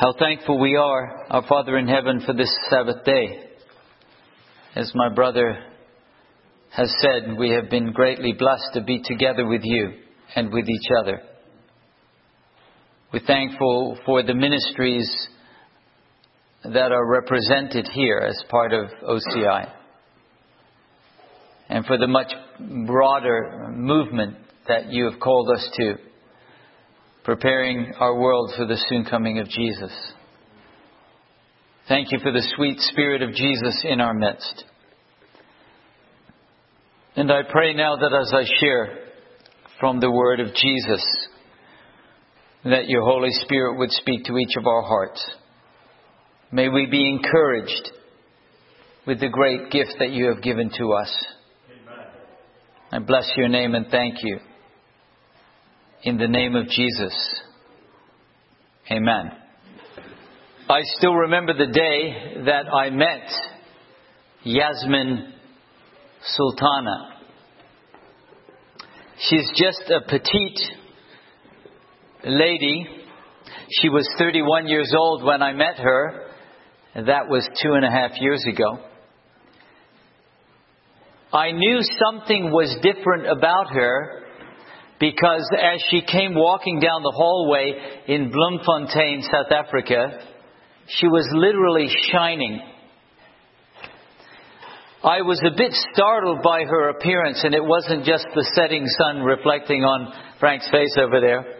How thankful we are, our Father in heaven, for this Sabbath day. As my brother has said, we have been greatly blessed to be together with you and with each other. We're thankful for the ministries that are represented here as part of OCI, and for the much broader movement that you have called us to, preparing our world for the soon coming of Jesus. Thank you for the sweet Spirit of Jesus in our midst. And I pray now that as I share from the Word of Jesus, that your Holy Spirit would speak to each of our hearts. May we be encouraged with the great gift that you have given to us. Amen. I bless your name and thank you. In the name of Jesus. Amen. I still remember the day that I met Yasmin Sultana. She's just a petite lady. She was 31 years old when I met her. That was 2.5 years ago. I knew something was different about her, because as she came walking down the hallway in Bloemfontein, South Africa, she was literally shining. I was a bit startled by her appearance, and it wasn't just the setting sun reflecting on Frank's face over there.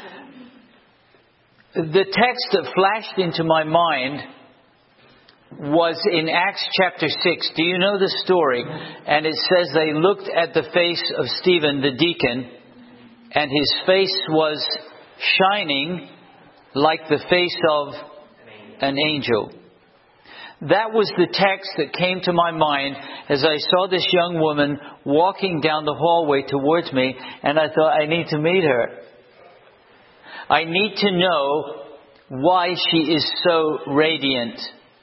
The text that flashed into my mind was in Acts chapter 6. Do you know the story? And it says they looked at the face of Stephen the deacon, and his face was shining like the face of an angel. That was the text that came to my mind as I saw this young woman walking down the hallway towards me, and I thought, I need to meet her. I need to know why she is so radiant.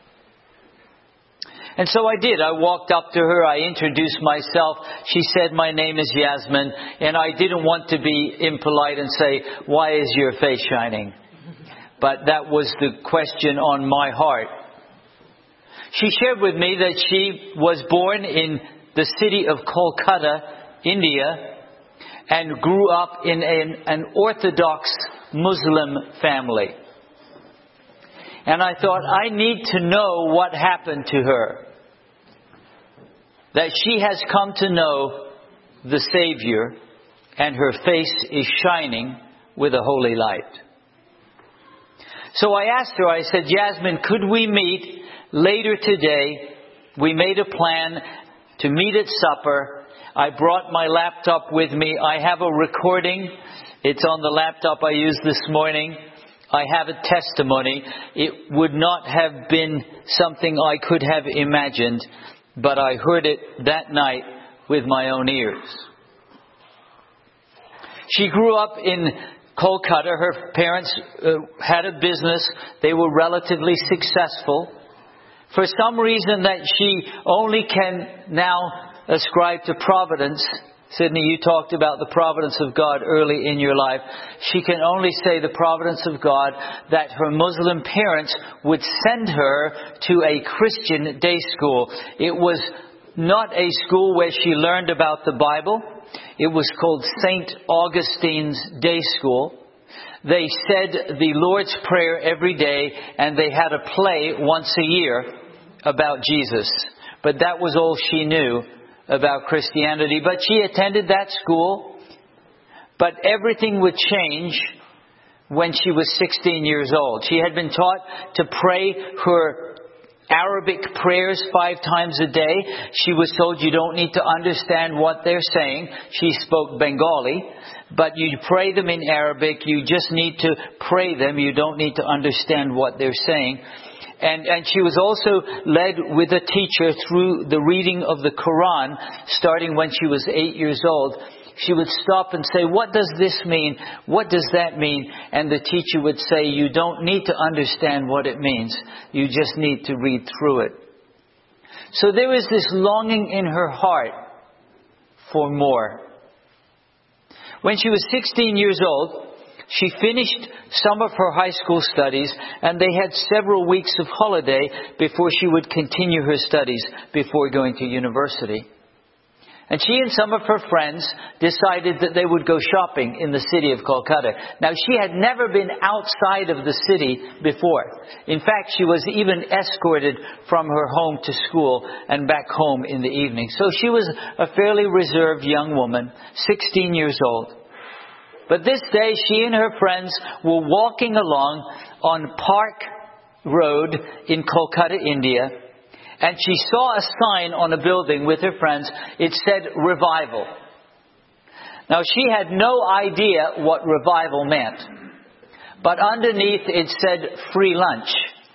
And so I did. I walked up to her. I introduced myself. She said, my name is Yasmin. And I didn't want to be impolite and say, why is your face shining? But that was the question on my heart. She shared with me that she was born in the city of Kolkata, India, and grew up in an Orthodox Muslim family. And I thought, I need to know what happened to her. That she has come to know the Savior, and her face is shining with a holy light. So I asked her, I said, Yasmin, could we meet later today? We made a plan to meet at supper. I brought my laptop with me. I have a recording. It's on the laptop I used this morning. I have a testimony. It would not have been something I could have imagined, but I heard it that night with my own ears. She grew up in Kolkata. Her parents had a business. They were relatively successful. For some reason that she only can now ascribe to providence, Sydney, you talked about the providence of God early in your life. She can only say the providence of God that her Muslim parents would send her to a Christian day school. It was not a school where she learned about the Bible. It was called St. Augustine's Day School. They said the Lord's Prayer every day, and they had a play once a year about Jesus. But that was all she knew about Christianity. But she attended that school. But everything would change when she was 16 years old. She had been taught to pray her Arabic prayers 5 times a day. She was told you don't need to understand what they're saying. She spoke Bengali, but you pray them in Arabic. You just need to pray them. You don't need to understand what they're saying. And she was also led with a teacher through the reading of the Quran, starting when she was 8 years old. She would stop and say, what does this mean? What does that mean? And the teacher would say, you don't need to understand what it means. You just need to read through it. So there was this longing in her heart for more. When she was 16 years old, She finished some of her high school studies, and they had several weeks of holiday before she would continue her studies before going to university. And she and some of her friends decided that they would go shopping in the city of Kolkata. Now, she had never been outside of the city before. In fact, she was even escorted from her home to school and back home in the evening. So she was a fairly reserved young woman, 16 years old. But this day, she and her friends were walking along on Park Road in Kolkata, India. And she saw a sign on a building with her friends. It said revival. Now, she had no idea what revival meant. But underneath it said free lunch.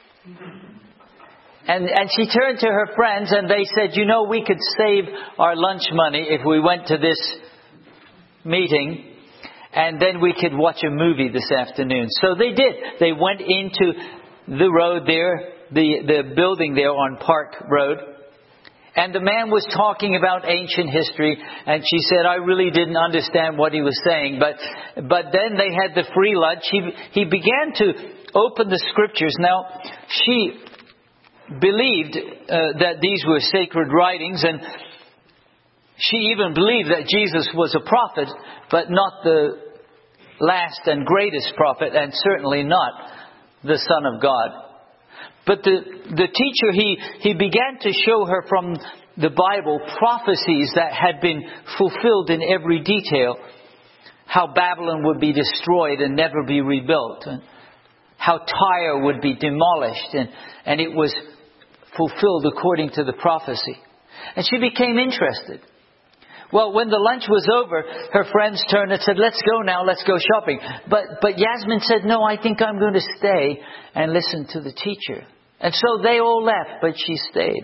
And she turned to her friends and they said, you know, we could save our lunch money if we went to this meeting. And then we could watch a movie this afternoon. So they did. They went into the road there. The building there on Park Road. And the man was talking about ancient history. And she said, I really didn't understand what he was saying. But then they had the free lunch. He began to open the scriptures. Now, she believed that these were sacred writings. And she even believed that Jesus was a prophet, but not the last and greatest prophet. And certainly not the Son of God. But the teacher, he began to show her from the Bible prophecies that had been fulfilled in every detail. How Babylon would be destroyed and never be rebuilt. And how Tyre would be demolished. And it was fulfilled according to the prophecy. And she became interested. Well, when the lunch was over, her friends turned and said, let's go now, let's go shopping. But Yasmin said, no, I think I'm going to stay and listen to the teacher. And so they all left, but she stayed.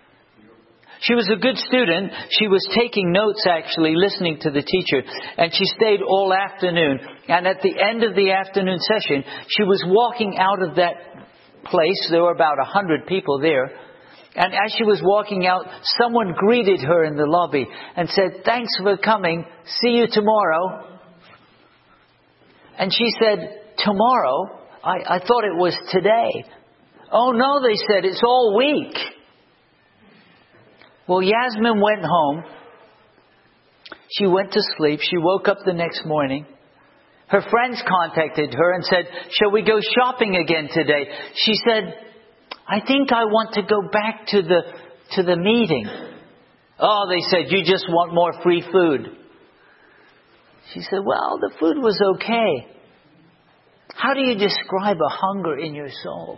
She was a good student. She was taking notes, actually, listening to the teacher. And she stayed all afternoon. And at the end of the afternoon session, she was walking out of that place. There were about 100 people there. And as she was walking out, someone greeted her in the lobby and said, thanks for coming. See you tomorrow. And she said, tomorrow? I thought it was today. Oh no, they said, it's all week. Well, Yasmin went home. She went to sleep. She woke up the next morning. Her friends contacted her and said, shall we go shopping again today? She said, I think I want to go back to the meeting. Oh, they said, you just want more free food. She said, well, the food was okay. How do you describe a hunger in your soul?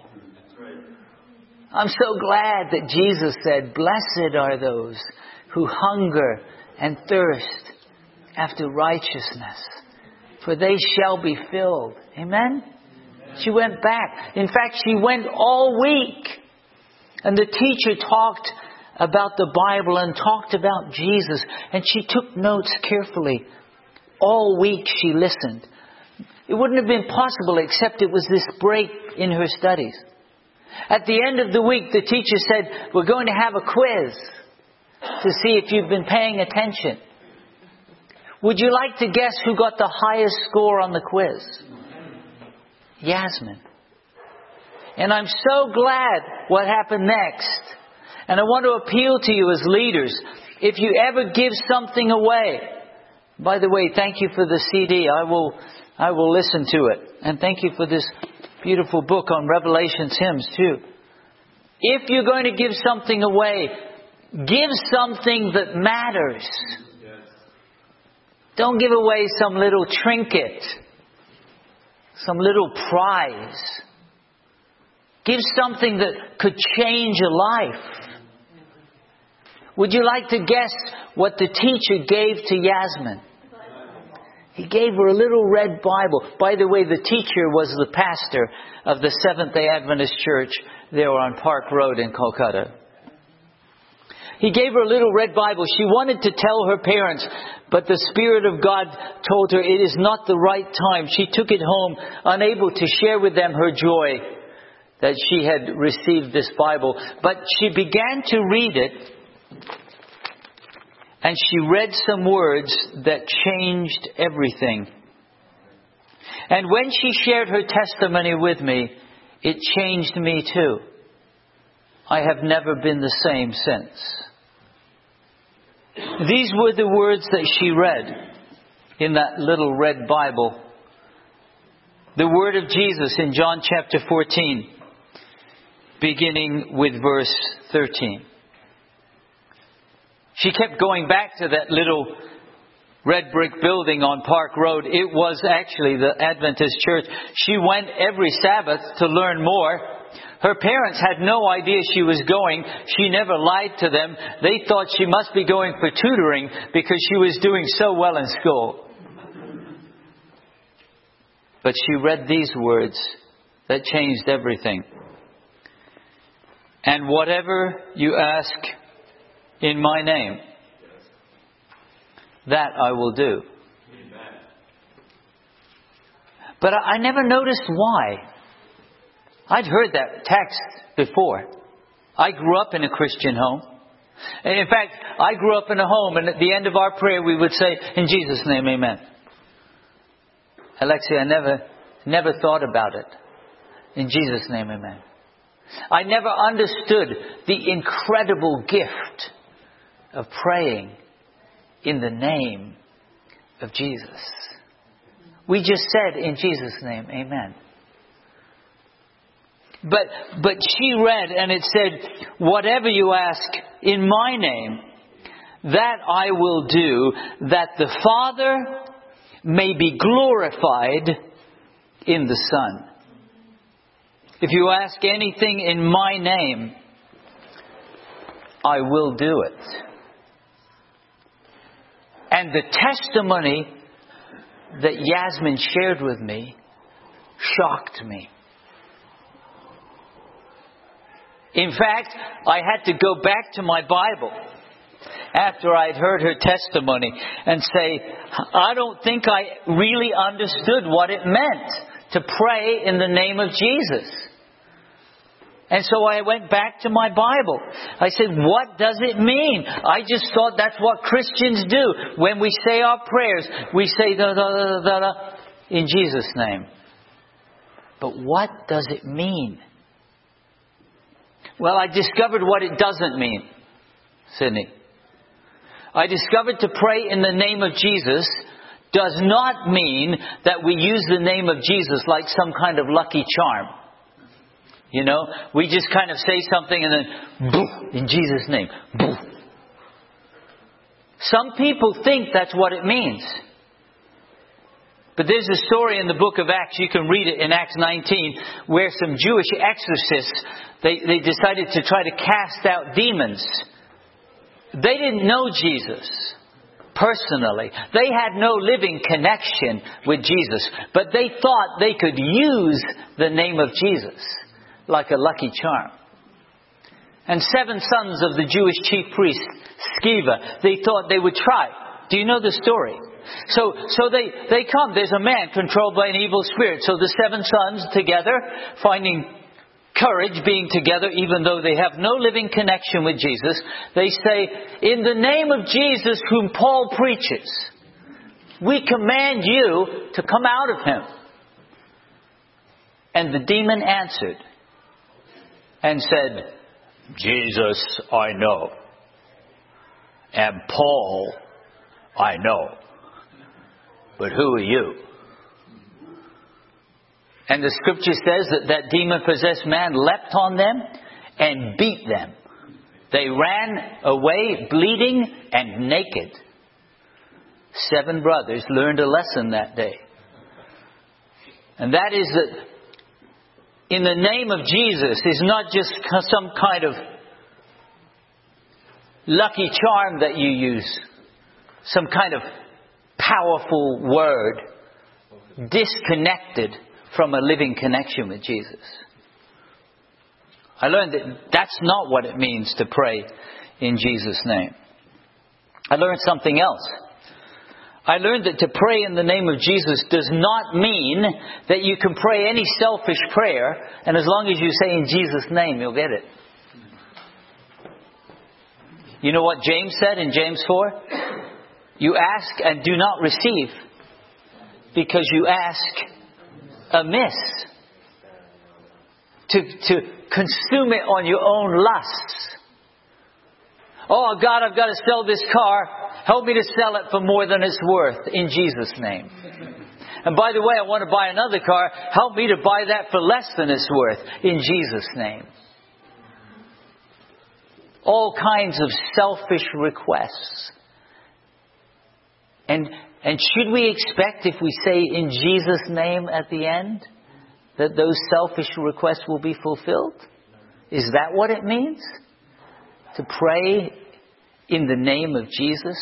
I'm so glad that Jesus said, blessed are those who hunger and thirst after righteousness, for they shall be filled. Amen? She went back. In fact, she went all week. And the teacher talked about the Bible and talked about Jesus. And she took notes carefully. All week she listened. It wouldn't have been possible except it was this break in her studies. At the end of the week, the teacher said, we're going to have a quiz to see if you've been paying attention. Would you like to guess who got the highest score on the quiz? Yasmin. And I'm so glad what happened next. And I want to appeal to you as leaders. If you ever give something away, by the way, thank you for the CD. I will listen to it. And thank you for this beautiful book on Revelations hymns too. If you're going to give something away, give something that matters. Yes. Don't give away some little trinket, some little prize. Give something that could change a life. Would you like to guess what the teacher gave to Yasmin? He gave her a little red Bible. By the way, the teacher was the pastor of the Seventh-day Adventist Church there on Park Road in Kolkata. He gave her a little red Bible. She wanted to tell her parents, but the Spirit of God told her it is not the right time. She took it home, unable to share with them her joy that she had received this Bible. But she began to read it. And she read some words that changed everything. And when she shared her testimony with me, it changed me too. I have never been the same since. These were the words that she read in that little red Bible. The word of Jesus in John chapter 14, beginning with verse 13. She kept going back to that little red brick building on Park Road. It was actually the Adventist church. She went every Sabbath to learn more. Her parents had no idea she was going. She never lied to them. They thought she must be going for tutoring because she was doing so well in school. But she read these words that changed everything. And whatever you ask in my name, that I will do. But I never noticed why. I'd heard that text before. I grew up in a Christian home. And in fact, I grew up in a home, and at the end of our prayer we would say, in Jesus' name, amen. Alexia, I never thought about it. In Jesus' name, amen. I never understood the incredible gift of praying in the name of Jesus. We just said, in Jesus' name, amen. But she read, and it said, whatever you ask in my name, that I will do, that the Father may be glorified in the Son. If you ask anything in my name, I will do it. And the testimony that Yasmin shared with me shocked me. In fact, I had to go back to my Bible after I'd heard her testimony and say, I don't think I really understood what it meant to pray in the name of Jesus. And so I went back to my Bible. I said, what does it mean? I just thought that's what Christians do. When we say our prayers, we say da da da da da in Jesus' name. But what does it mean? Well, I discovered what it doesn't mean, Sydney. I discovered to pray in the name of Jesus does not mean that we use the name of Jesus like some kind of lucky charm. You know, we just kind of say something and then, boo, in Jesus' name, boo. Some people think that's what it means. But there's a story in the book of Acts, you can read it in Acts 19, where some Jewish exorcists, they decided to try to cast out demons. They didn't know Jesus personally. They had no living connection with Jesus. But they thought they could use the name of Jesus like a lucky charm. And 7 sons of the Jewish chief priest, Sceva, they thought they would try. Do you know the story? So they come. There's a man controlled by an evil spirit. So the 7 sons together, finding courage being together, even though they have no living connection with Jesus, they say, in the name of Jesus whom Paul preaches, we command you to come out of him. And the demon answered and said, Jesus I know, and Paul I know, but who are you? And the scripture says that demon-possessed man leapt on them and beat them. They ran away bleeding and naked. 7 brothers learned a lesson that day. And that is that in the name of Jesus is not just some kind of lucky charm that you use. Some kind of powerful word disconnected from a living connection with Jesus. I learned that that's not what it means to pray in Jesus' name. I learned something else. I learned that to pray in the name of Jesus does not mean that you can pray any selfish prayer, and as long as you say in Jesus' name, you'll get it. You know what James said in James 4? You ask and do not receive because you ask amiss. To consume it on your own lusts. Oh God, I've got to sell this car. Help me to sell it for more than it's worth in Jesus' name. And by the way, I want to buy another car. Help me to buy that for less than it's worth in Jesus' name. All kinds of selfish requests. And should we expect, if we say in Jesus' name at the end, that those selfish requests will be fulfilled? Is that what it means? To pray in the name of Jesus?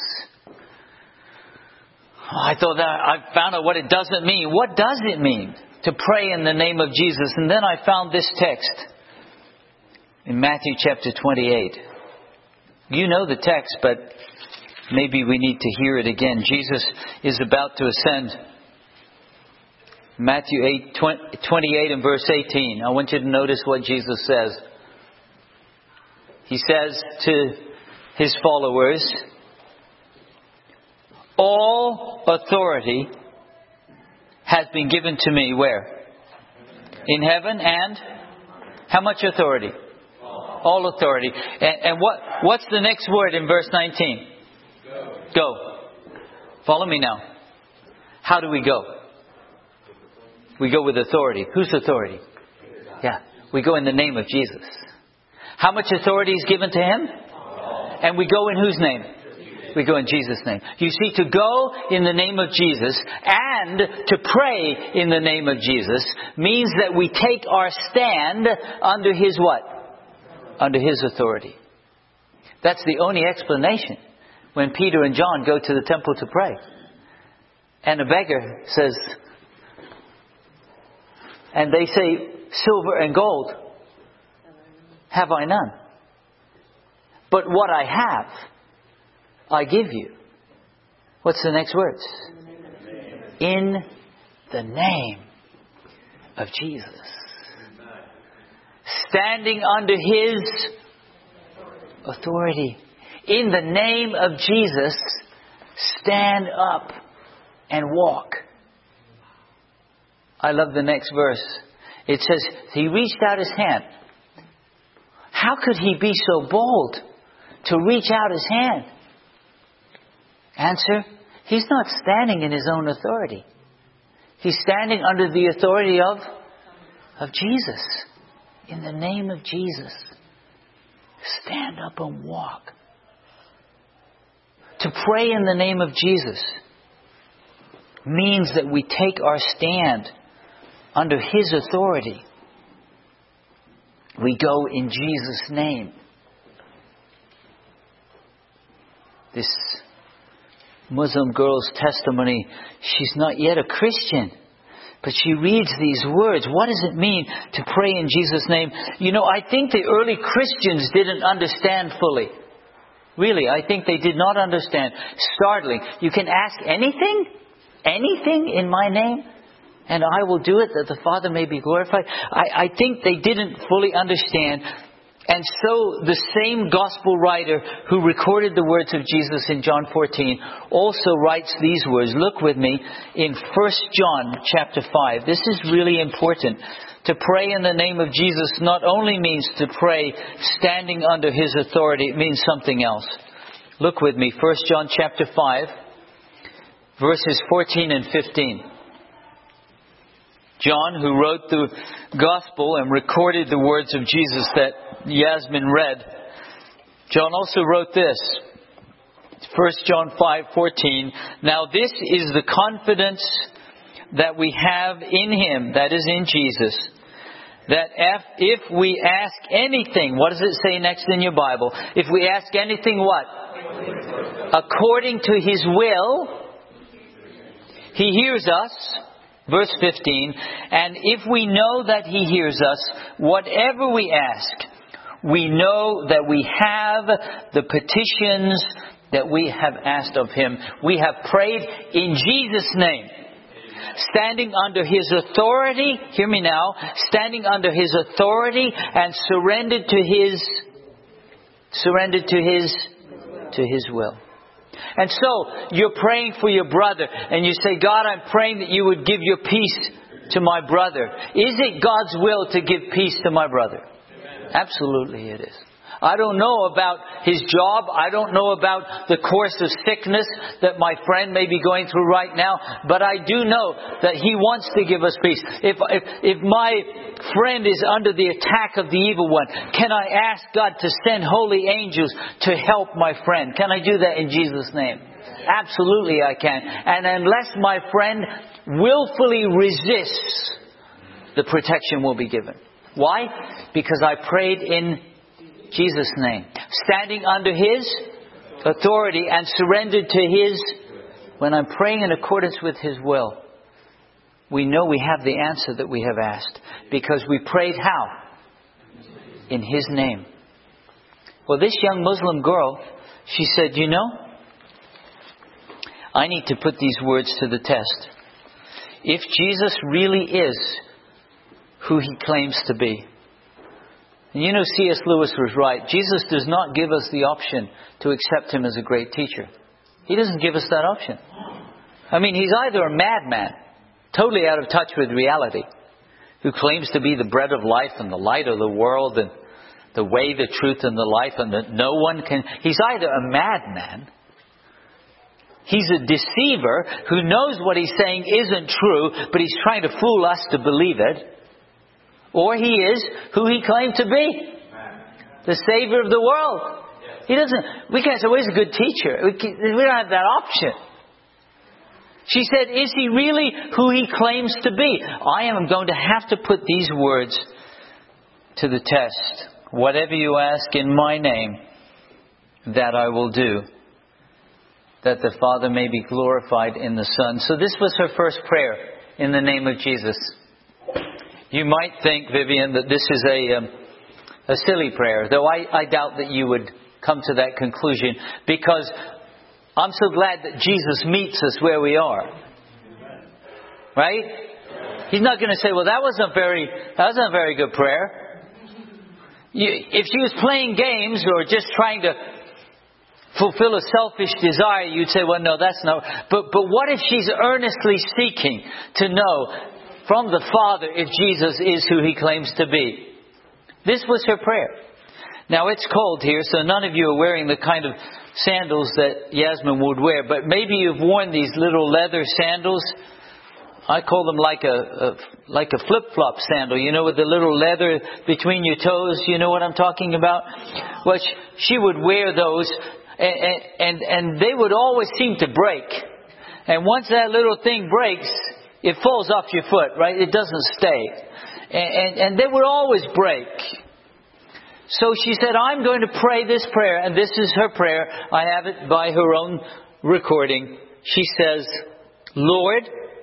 I found out what it doesn't mean. What does it mean to pray in the name of Jesus? And then I found this text in Matthew chapter 28. You know the text, but maybe we need to hear it again. Jesus is about to ascend. Matthew 28 and verse 18. I want you to notice what Jesus says. He says to His followers, all authority has been given to me. Where? In heaven and how much authority? All authority. And what's the next word in verse 19? Go. Follow me now. How do we go? We go with authority. Whose authority? Yeah. We go in the name of Jesus. How much authority is given to Him? And we go in whose name? We go in Jesus' name. You see, to go in the name of Jesus and to pray in the name of Jesus means that we take our stand under His what? Under His authority. That's the only explanation when Peter and John go to the temple to pray. And a beggar says, and they say, silver and gold have I none. But what I have, I give you. What's the next words? In the name of Jesus. Standing under His authority. In the name of Jesus, stand up and walk. I love the next verse. It says, He reached out His hand. How could He be so bold to reach out His hand? Answer, He's not standing in His own authority. He's standing under the authority of Jesus. In the name of Jesus, stand up and walk. To pray in the name of Jesus means that we take our stand under His authority. We go in Jesus' name. This Muslim girl's testimony, she's not yet a Christian, but she reads these words. What does it mean to pray in Jesus' name? You know, I think the early Christians didn't understand fully. Really, I think they did not understand. Startling. You can ask anything in my name, and I will do it that the Father may be glorified. I think they didn't fully understand. And so the same gospel writer who recorded the words of Jesus in John 14 also writes these words. Look with me in 1 John chapter 5. This is really important. To pray in the name of Jesus not only means to pray standing under His authority, it means something else. Look with me, 1 John chapter 5, verses 14 and 15. John, who wrote the gospel and recorded the words of Jesus that Yasmin read, John also wrote this. 1 John 5:14. Now this is the confidence that we have in Him, that is in Jesus, that if we ask anything, what does it say next in your Bible? If we ask anything what? According to His will, He hears us. Verse 15, and if we know that He hears us, whatever we ask, we know that we have the petitions that we have asked of Him. We have prayed in Jesus' name. Standing under His authority, hear me now, standing under His authority and surrendered to His will. And so, you're praying for your brother, and you say, God, I'm praying that you would give your peace to my brother? Is it God's will to give peace to my brother? Absolutely it is. I don't know about his job. I don't know about the course of sickness that my friend may be going through right now. But I do know that he wants to give us peace. If my friend is under the attack of the evil one, can I ask God to send holy angels to help my friend? Can I do that in Jesus' name? Absolutely I can. And unless my friend willfully resists, the protection will be given. Why? Because I prayed in Jesus' name, standing under His authority and surrendered to His. When I'm praying in accordance with His will, we know we have the answer that we have asked, because we prayed how? In His name. Well, this young Muslim girl, she said, you know, I need to put these words to the test. If Jesus really is who He claims to be. And you know, C.S. Lewis was right. Jesus does not give us the option to accept Him as a great teacher. He doesn't give us that option. I mean, He's either a madman, totally out of touch with reality, who claims to be the bread of life and the light of the world and the way, the truth, and the life, and that no one can... He's either a madman, he's a deceiver who knows what he's saying isn't true, but he's trying to fool us to believe it, or he is who He claimed to be, the Savior of the world. He doesn't... We can't say, well, he's a good teacher. We don't have that option. She said, is He really who He claims to be? I am going to have to put these words to the test. Whatever you ask in my name, that I will do, that the Father may be glorified in the Son. So this was her first prayer, in the name of Jesus. You might think, Vivian, that this is a silly prayer, though I doubt that you would come to that conclusion, because I'm so glad that Jesus meets us where we are. Right? He's not going to say, well, that wasn't a very good prayer. If she was playing games or just trying to fulfill a selfish desire, you'd say, well, no, that's not. But what if she's earnestly seeking to know from the Father if Jesus is who He claims to be? This was her prayer. Now, it's cold here, so none of you are wearing the kind of sandals that Yasmin would wear, but maybe you've worn these little leather sandals. I call them like a flip-flop sandal, you know, with the little leather between your toes. You know what I'm talking about? Well, she would wear those, and they would always seem to break. And once that little thing breaks, it falls off your foot, right? It doesn't stay. And they would always break. So she said, I'm going to pray this prayer. And this is her prayer. I have it by her own recording. She says, Lord,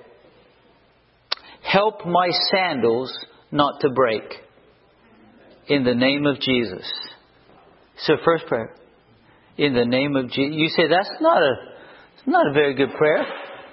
help my sandals not to break. In the name of Jesus. It's her first prayer. In the name of Jesus. You say, that's not a very good prayer.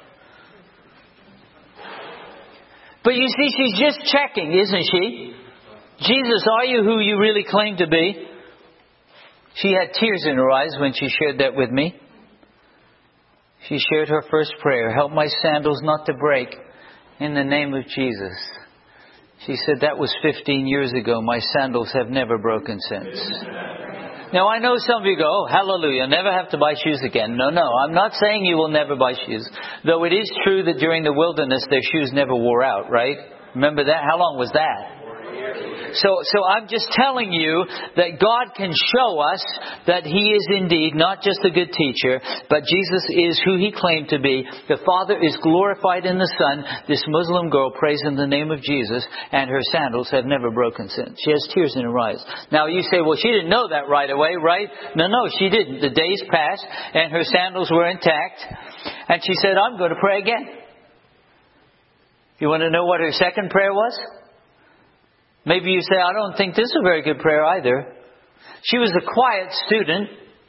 But you see, she's just checking, isn't she? Jesus, are you who you really claim to be? She had tears in her eyes when she shared that with me. She shared her first prayer, help my sandals not to break, in the name of Jesus. She said, that was 15 years ago. My sandals have never broken since. Now, I know some of you go, oh, hallelujah, never have to buy shoes again. No, I'm not saying you will never buy shoes. Though it is true that during the wilderness, their shoes never wore out, right? Remember that? How long was that? So I'm just telling you that God can show us that He is indeed not just a good teacher, but Jesus is who He claimed to be. The Father is glorified in the Son. This Muslim girl prays in the name of Jesus, and her sandals have never broken since. She has tears in her eyes. Now you say, well, she didn't know that right away, right? No, she didn't. The days passed, and her sandals were intact. And she said, I'm going to pray again. You want to know what her second prayer was? Maybe you say, I don't think this is a very good prayer either. She was a quiet student.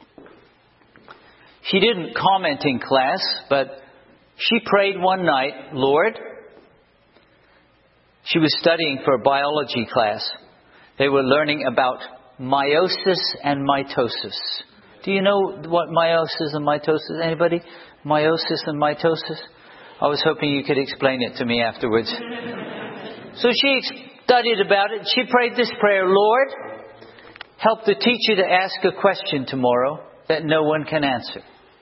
She didn't comment in class, but she prayed one night, Lord. She was studying for a biology class. They were learning about meiosis and mitosis. Do you know what meiosis and mitosis? Anybody? Meiosis and mitosis? I was hoping you could explain it to me afterwards. So she studied about it. She prayed this prayer: Lord, help the teacher to ask a question tomorrow that no one can answer.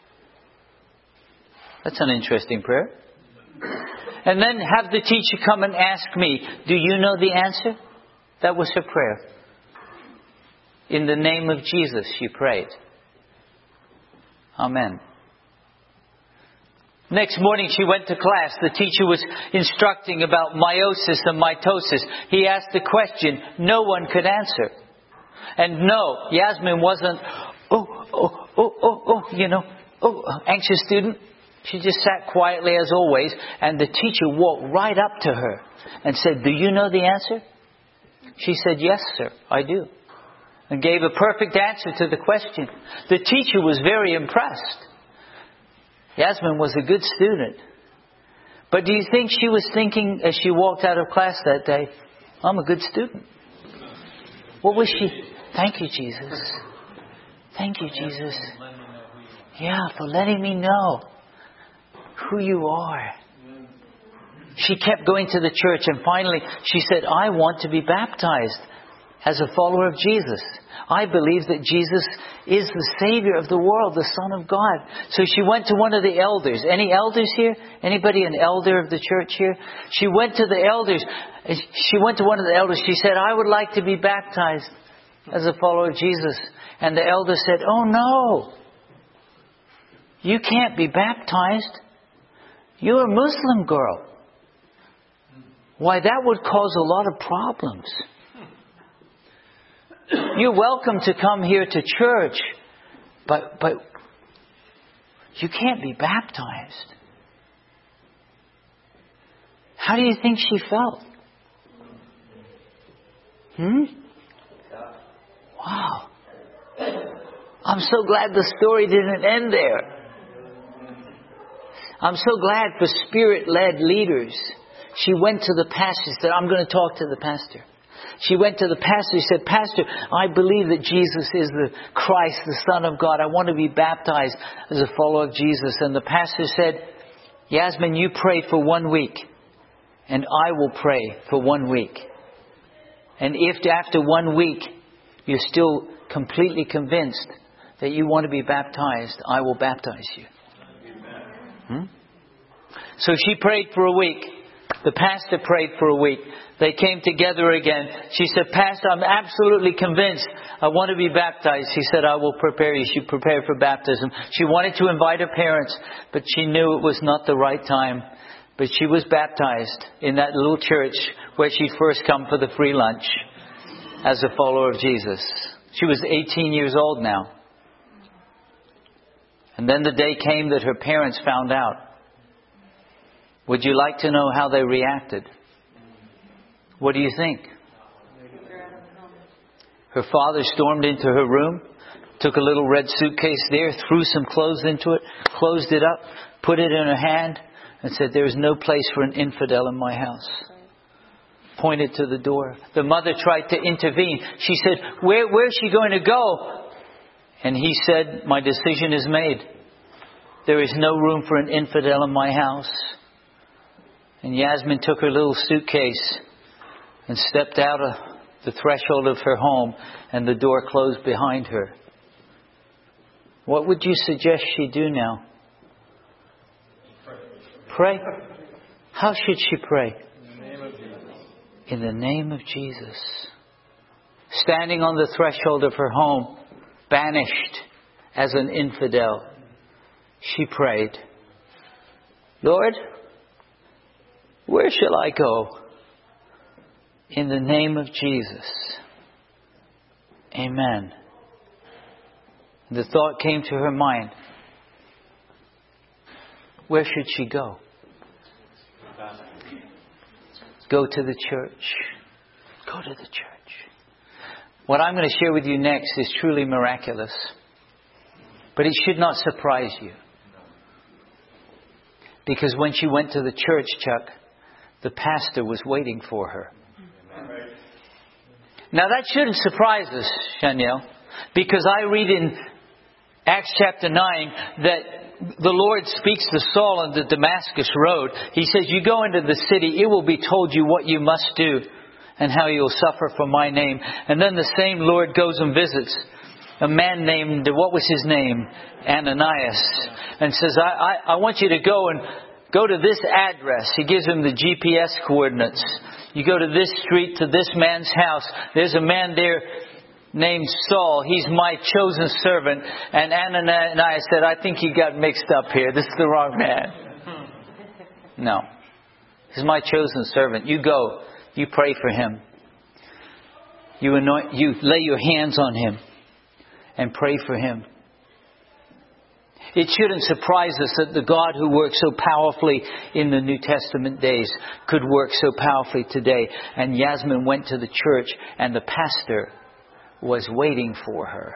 That's an interesting prayer. And then have the teacher come and ask me, do you know the answer? That was her prayer. In the name of Jesus, she prayed. Amen. Next morning she went to class. The teacher was instructing about meiosis and mitosis. He asked a question no one could answer. And no, Yasmin wasn't, anxious student. She just sat quietly as always. And the teacher walked right up to her and said, do you know the answer? She said, yes, sir, I do. And gave a perfect answer to the question. The teacher was very impressed. Yasmin was a good student. But do you think she was thinking as she walked out of class that day, I'm a good student? What was she? Thank you, Jesus. Thank you, Jesus. Yeah, for letting me know who you are. She kept going to the church, and finally she said, I want to be baptized as a follower of Jesus. I believe that Jesus is the Savior of the world, the Son of God. So she went to one of the elders. Any elders here? Anybody an elder of the church here? She went to the elders. She went to one of the elders. She said, I would like to be baptized as a follower of Jesus. And the elder said, oh no, you can't be baptized. You're a Muslim girl. Why, that would cause a lot of problems. You're welcome to come here to church, but you can't be baptized. How do you think she felt? Wow. I'm so glad the story didn't end there. I'm so glad for Spirit-led leaders. She went to the pastor and said, I'm going to talk to the pastor. She went to the pastor and said, Pastor, I believe that Jesus is the Christ, the Son of God. I want to be baptized as a follower of Jesus. And the pastor said, Yasmin, you pray for 1 week, and I will pray for 1 week. And if after 1 week you're still completely convinced that you want to be baptized, I will baptize you. So she prayed for a week. The pastor prayed for a week. They came together again. She said, Pastor, I'm absolutely convinced I want to be baptized. He said, I will prepare you. She prepared for baptism. She wanted to invite her parents, but she knew it was not the right time. But she was baptized in that little church where she'd first come for the free lunch as a follower of Jesus. She was 18 years old now. And then the day came that her parents found out. Would you like to know how they reacted? What do you think? Her father stormed into her room, took a little red suitcase there, threw some clothes into it, closed it up, put it in her hand, and said, there is no place for an infidel in my house. Pointed to the door. The mother tried to intervene. She said, where is she going to go? And he said, my decision is made. There is no room for an infidel in my house. And Yasmin took her little suitcase and stepped out of the threshold of her home, and the door closed behind her. What would you suggest she do now? Pray. How should she pray? In the name of Jesus. Standing on the threshold of her home, banished as an infidel, she prayed, Lord, where shall I go? In the name of Jesus. Amen. The thought came to her mind. Where should she go? Go to the church. Go to the church. What I'm going to share with you next is truly miraculous. But it should not surprise you. Because when she went to the church, Chuck, the pastor was waiting for her. Now that shouldn't surprise us, Shaniel, because I read in Acts chapter 9 that the Lord speaks to Saul on the Damascus road. He says, you go into the city, it will be told you what you must do and how you'll suffer for my name. And then the same Lord goes and visits a man named, what was his name? Ananias. And says, I want you to go to this address. He gives him the GPS coordinates. You go to this street, to this man's house. There's a man there named Saul. He's my chosen servant. And Ananias said, I think you got mixed up here. This is the wrong man. No. He's my chosen servant. You go. You pray for him. You lay your hands on him and pray for him. It shouldn't surprise us that the God who worked so powerfully in the New Testament days could work so powerfully today. And Yasmin went to the church and the pastor was waiting for her.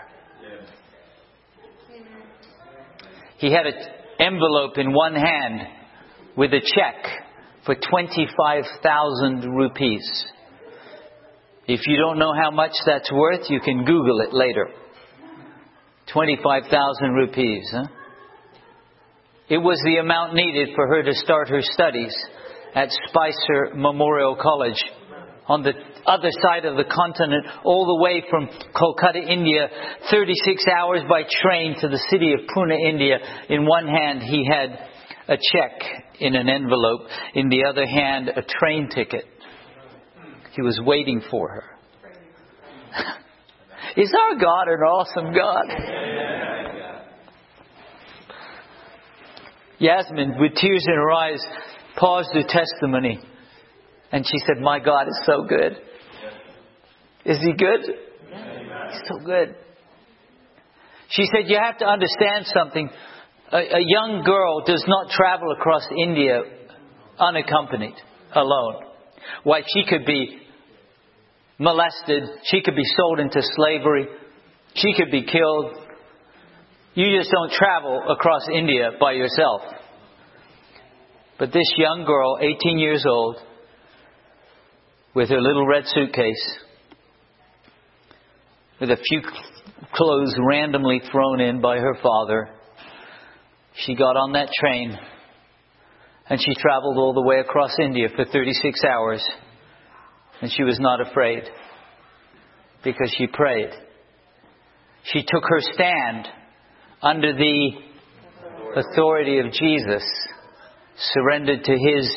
He had an envelope in one hand with a check for 25,000 rupees. If you don't know how much that's worth, you can Google it later. 25,000 rupees. Huh? It was the amount needed for her to start her studies at Spicer Memorial College on the other side of the continent, all the way from Kolkata, India, 36 hours by train to the city of Pune, India. In one hand, he had a check in an envelope. In the other hand, a train ticket. He was waiting for her. Is our God an awesome God? Yasmin, with tears in her eyes, paused her testimony. And she said, my God is so good. Is He good? He's so good. She said, you have to understand something. A young girl does not travel across India unaccompanied, alone. Why, she could be molested. She could be sold into slavery. She could be killed. You just don't travel across India by yourself. But this young girl, 18 years old, with her little red suitcase, with a few clothes randomly thrown in by her father, she got on that train and she traveled all the way across India for 36 hours. And she was not afraid because she prayed. She took her stand under the authority of Jesus, surrendered to His.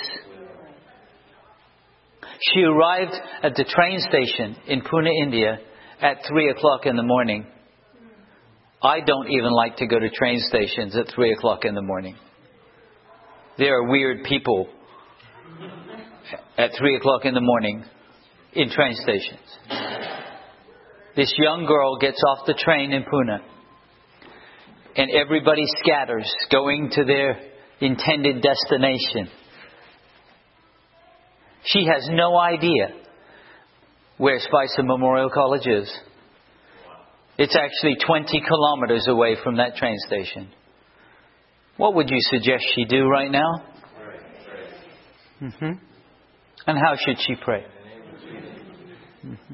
She arrived at the train station in Pune, India at 3 o'clock in the morning. I don't even like to go to train stations at 3 o'clock in the morning. There are weird people at 3 o'clock in the morning in train stations. This young girl gets off the train in Pune and everybody scatters going to their intended destination. She has no idea where Spicer Memorial College is. It's actually 20 kilometers away from that train station. What would you suggest she do right now? Mm-hmm. And how should she pray? Mm-hmm.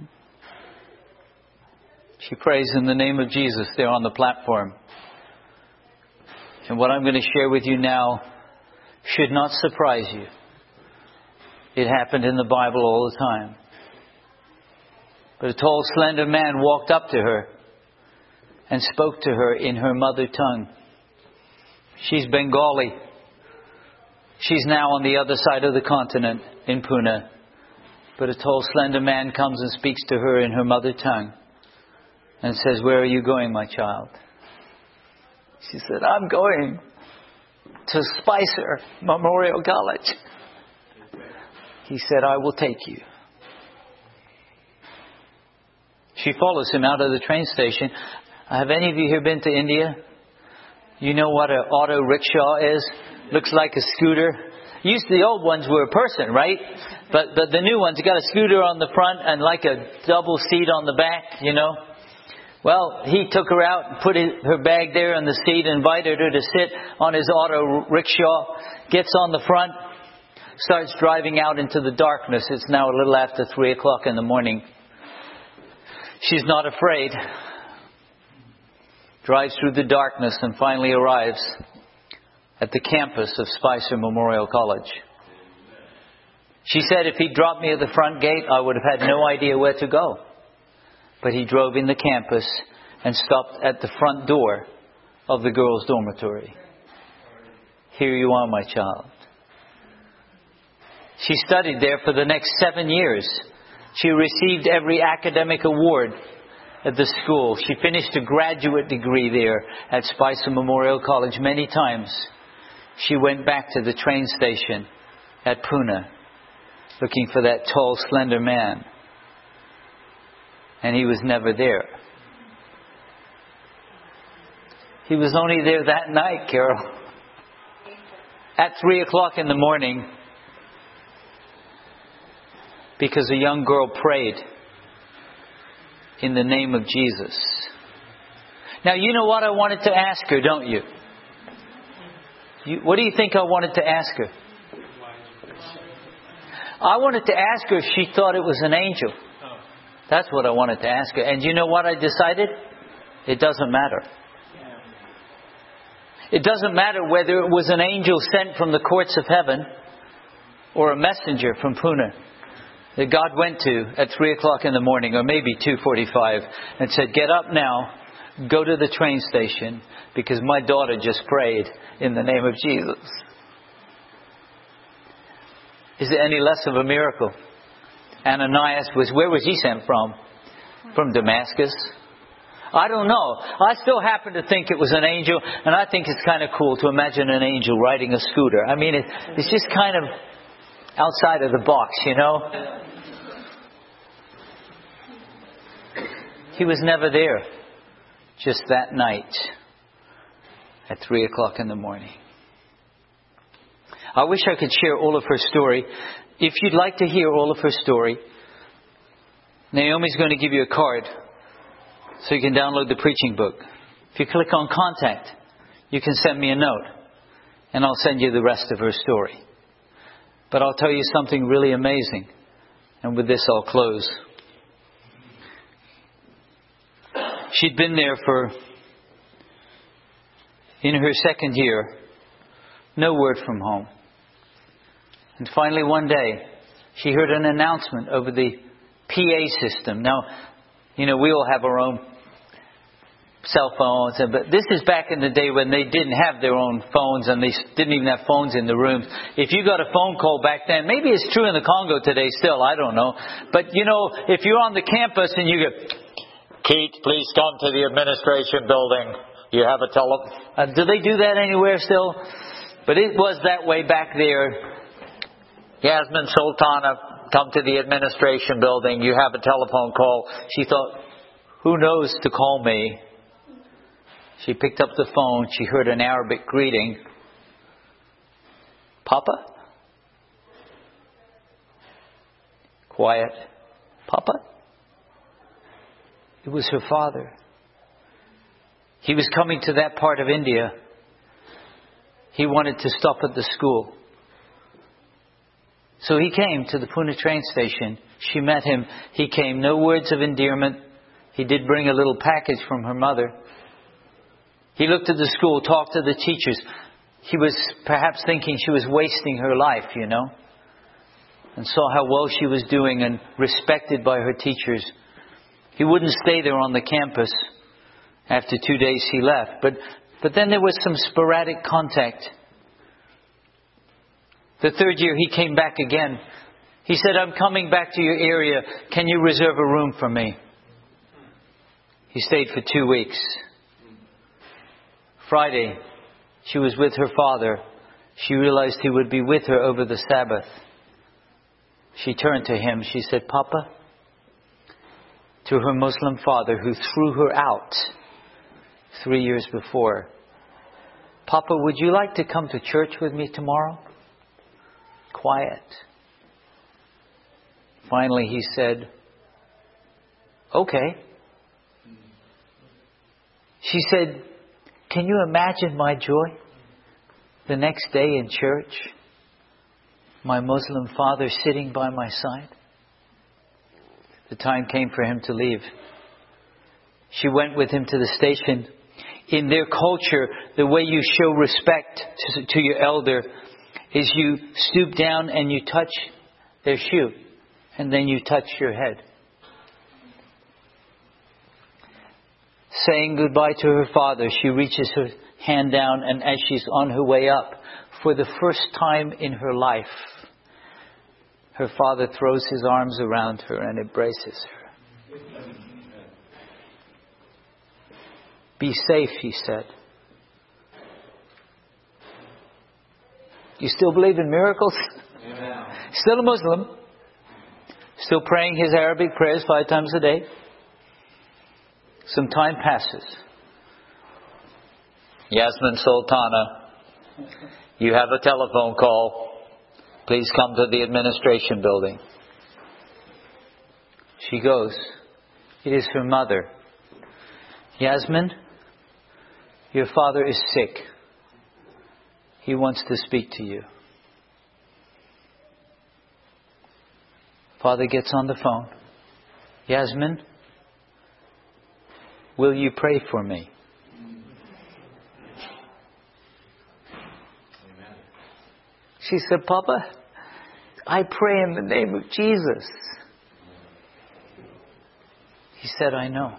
She prays in the name of Jesus there on the platform. And what I'm going to share with you now should not surprise you. It happened in the Bible all the time. But a tall, slender man walked up to her and spoke to her in her mother tongue. She's Bengali. She's now on the other side of the continent in Pune. But a tall, slender man comes and speaks to her in her mother tongue and says, where are you going, my child? She said, I'm going to Spicer Memorial College. He said, I will take you. She follows him out of the train station. Have any of you here been to India? You know what an auto rickshaw is? Looks like a scooter. The old ones were a person, right? But the new ones, you got a scooter on the front and like a double seat on the back, you know. Well, he took her out and put her bag there on the seat, invited her to sit on his auto rickshaw, gets on the front, starts driving out into the darkness. It's now a little after 3 o'clock in the morning. She's not afraid. Drives through the darkness and finally arrives at the campus of Spicer Memorial College. She said if he dropped me at the front gate, I would have had no idea where to go. But he drove in the campus and stopped at the front door of the girls' dormitory. Here you are, my child. She studied there for the next 7 years. She received every academic award at the school. She finished a graduate degree there at Spicer Memorial College many times. She went back to the train station at Pune looking for that tall, slender man. And he was never there. He was only there that night, Carol. At 3 o'clock in the morning, because a young girl prayed in the name of Jesus. Now, you know what I wanted to ask her, don't you? What do you think I wanted to ask her? I wanted to ask her if she thought it was an angel. That's what I wanted to ask her. And you know what I decided? It doesn't matter. It doesn't matter whether it was an angel sent from the courts of heaven or a messenger from Pune that God went to at 3 o'clock in the morning, or maybe 2:45, and said, get up now, go to the train station, because my daughter just prayed in the name of Jesus. Is it any less of a miracle? Ananias where was he sent from? From Damascus. I don't know. I still happen to think it was an angel, and I think it's kind of cool to imagine an angel riding a scooter. I mean, it's just kind of outside of the box, you know. He was never there. Just that night at 3 o'clock in the morning. I wish I could share all of her story. If you'd like to hear all of her story, Naomi's going to give you a card so you can download the preaching book. If you click on contact, you can send me a note and I'll send you the rest of her story. But I'll tell you something really amazing. And with this I'll close. She'd been there in her second year, no word from home. And finally one day, she heard an announcement over the PA system. Now, you know, we all have our own cell phones, but this is back in the day when they didn't have their own phones and they didn't even have phones in the rooms. If you got a phone call back then, maybe it's true in the Congo today still, I don't know. But, you know, if you're on the campus and you go, Keith, please come to the administration building. You have a telephone. Do they do that anywhere still? But it was that way back there. Yasmin Sultana, come to the administration building. You have a telephone call. She thought, who knows to call me? She picked up the phone. She heard an Arabic greeting. Papa? Quiet. Papa? It was her father. He was coming to that part of India. He wanted to stop at the school. So he came to the Pune train station. She met him. He came. No words of endearment. He did bring a little package from her mother. He looked at the school, talked to the teachers. He was perhaps thinking she was wasting her life, you know, and saw how well she was doing and respected by her teachers. He wouldn't stay there on the campus. After 2 days he left. But then there was some sporadic contact. The third year he came back again. He said, I'm coming back to your area. Can you reserve a room for me? He stayed for 2 weeks. Friday, she was with her father. She realized he would be with her over the Sabbath. She turned to him. She said, Papa, to her Muslim father who threw her out 3 years before, Papa, would you like to come to church with me tomorrow? Quiet. Finally he said, okay. She said, can you imagine my joy the next day in church? My Muslim father sitting by my side. The time came for him to leave. She went with him to the station. In their culture, the way you show respect to your elder is you stoop down and you touch their shoe. And then you touch your head. Saying goodbye to her father, she reaches her hand down, and as she's on her way up, for the first time in her life, her father throws his arms around her and embraces her. Be safe, he said. You still believe in miracles? Amen. Still a Muslim. Still praying his Arabic prayers 5 times a day. Some time passes. Yasmin Sultana, you have a telephone call. Please come to the administration building. She goes. It is her mother. Yasmin, your father is sick. He wants to speak to you. Father gets on the phone. Yasmin, will you pray for me? She said, Papa, I pray in the name of Jesus. He said, I know.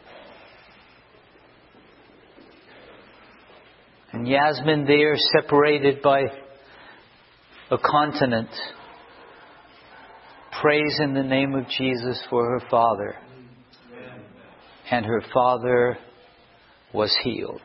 And Yasmin there, separated by a continent, prays in the name of Jesus for her father. And her father was healed.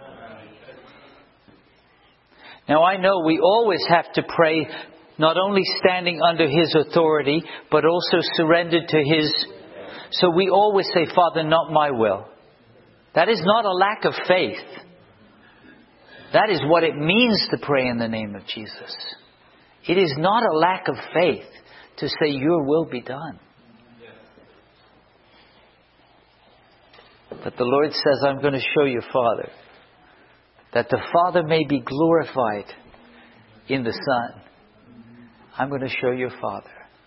Now I know we always have to pray not only standing under His authority, but also surrendered to His. So we always say, Father, not my will. That is not a lack of faith. That is what it means to pray in the name of Jesus. It is not a lack of faith to say, your will be done. But the Lord says, I'm going to show you, Father, that the Father may be glorified in the Son. I'm going to show your Father.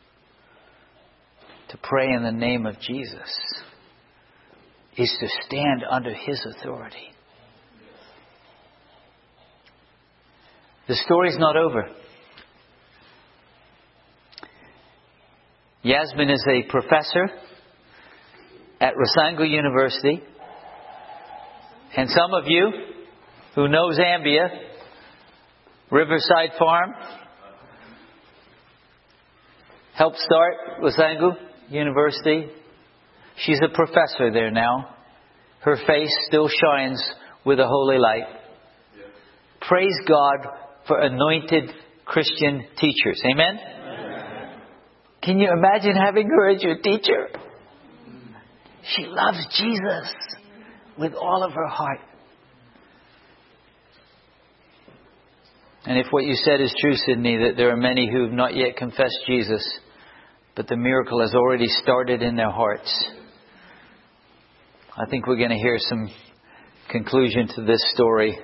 To pray in the name of Jesus is to stand under His authority. The story's not over. Yasmin is a professor at Rosango University. And some of you who know Zambia, Riverside Farm, helped start Rosango University. She's a professor there now. Her face still shines with a holy light. Praise God for anointed Christian teachers. Amen? Amen. Can you imagine having her as your teacher? She loves Jesus with all of her heart. And if what you said is true, Sydney, that there are many who have not yet confessed Jesus, but the miracle has already started in their hearts, I think we're going to hear some conclusion to this story.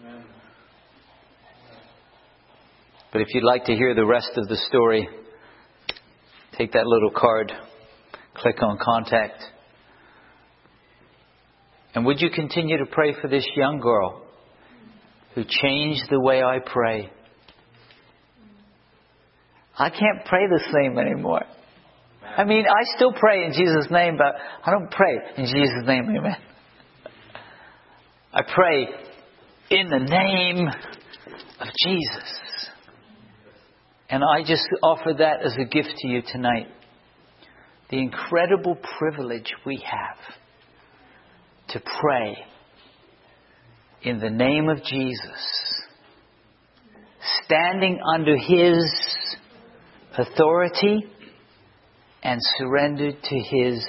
But if you'd like to hear the rest of the story, take that little card, click on contact. And would you continue to pray for this young girl who changed the way I pray? I can't pray the same anymore. I mean, I still pray in Jesus' name, but I don't pray in Jesus' name, amen. I pray in the name of Jesus. And I just offer that as a gift to you tonight. The incredible privilege we have to pray in the name of Jesus, standing under His authority and surrendered to His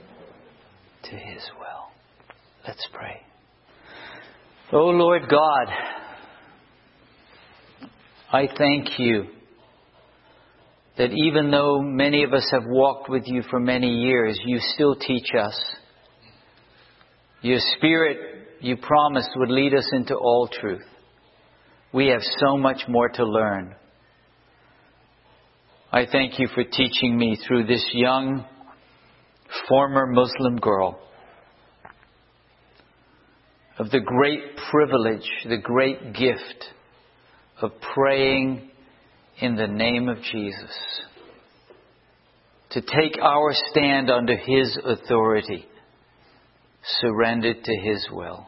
will. Let's pray. Oh Lord God, I thank you that even though many of us have walked with you for many years, you still teach us. Your Spirit, you promised, would lead us into all truth. We have so much more to learn. I thank you for teaching me through this young, former Muslim girl of the great privilege, the great gift of praying in the name of Jesus. To take our stand under His authority, surrendered to His will.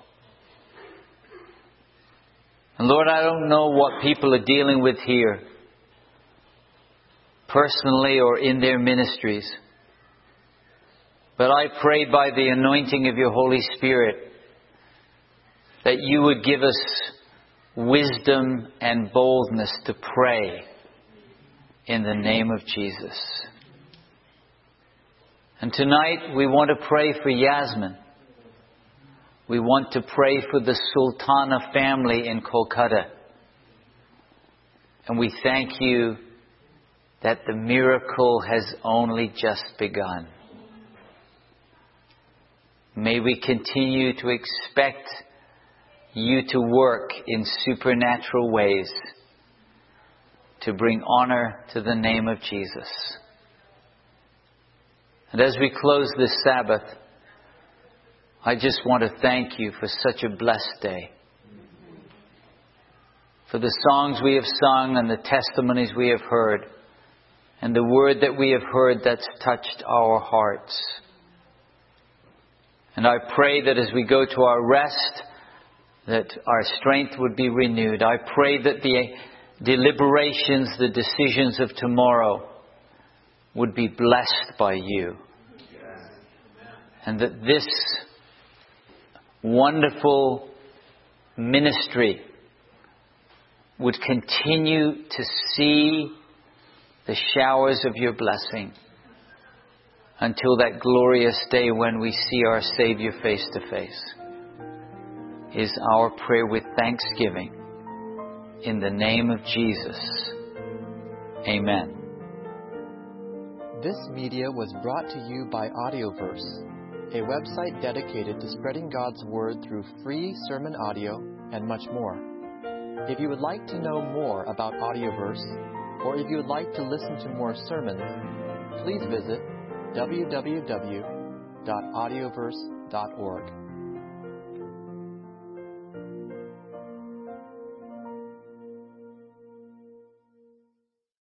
And Lord, I don't know what people are dealing with here, personally or in their ministries. But I pray by the anointing of your Holy Spirit that you would give us wisdom and boldness to pray in the name of Jesus. And tonight we want to pray for Yasmin. We want to pray for the Sultana family in Kolkata. And we thank you that the miracle has only just begun. May we continue to expect you to work in supernatural ways to bring honor to the name of Jesus. And as we close this Sabbath, I just want to thank you for such a blessed day. For the songs we have sung and the testimonies we have heard, and the word that we have heard that's touched our hearts. And I pray that as we go to our rest, that our strength would be renewed. I pray that the deliberations, the decisions of tomorrow would be blessed by you. And that this wonderful ministry would continue to see the showers of your blessing until that glorious day when we see our Savior face to face, is our prayer with thanksgiving. In the name of Jesus. Amen. This media was brought to you by Audioverse, a website dedicated to spreading God's Word through free sermon audio and much more. If you would like to know more about Audioverse, or if you would like to listen to more sermons, please visit www.audioverse.org.